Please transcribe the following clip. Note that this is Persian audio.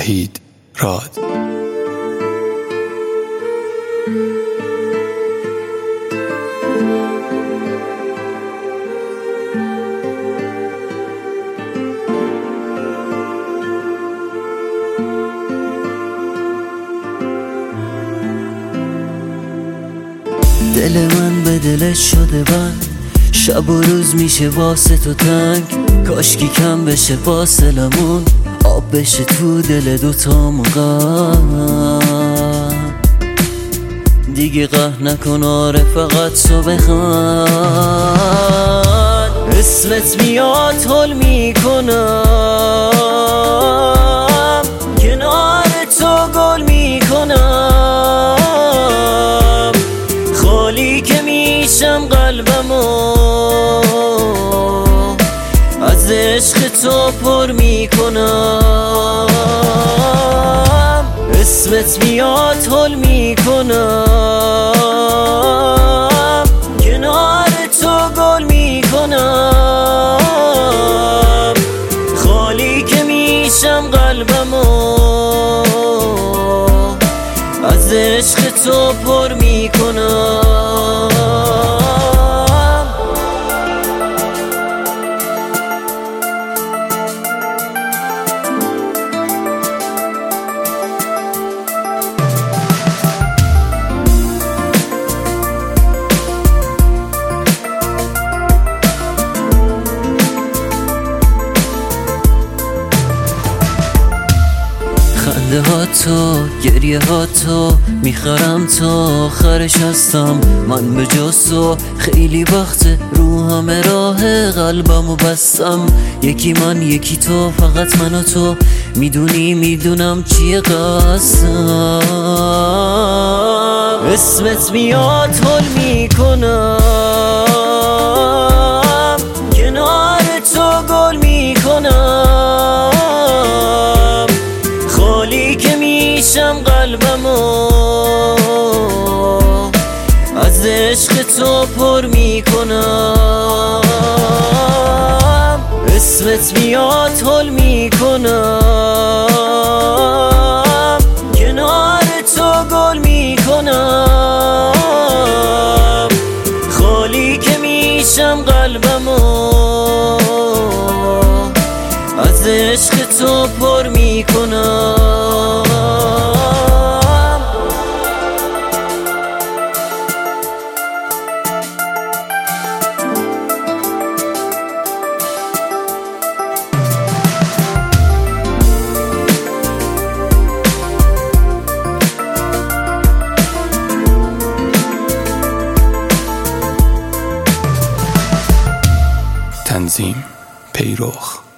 وحید راد. دل من به دلش شده بند، شب و روز میشه واسه تو تنگ. کاشکی کم بشه فاصلمون، آب بشه تو دل دوتامون غم. دیگه قهر نکن آره فقط تو بخند. اسمت میاد حل میکنم، کنار تو گل میکنم. خالی که میشم قلبمو از عشق تو پر میکنم. اسمت میاد حل میکنم، کنار تو گل میکنم. خالی که میشم قلبمو از عشق تو پر میکنم. خنده ها تو، گریه ها تو، میخرم تا آخرش هستم. من به جز تو خیلی وقت رو همه راه قلبمو بستم. یکی من یکی تو، فقط من و تو، میدونم چیه قصدم. اسمت میاد حل میکنم، کنار تو گل میکنم. خالی که میشم قلبمو از عشق تو پر میکنم. اسمت میاد حل میکنم، کنار تو گل میکنم. خالی که میشم قلبمو از عشق تو پر میکنم. تنظیم پیروخ.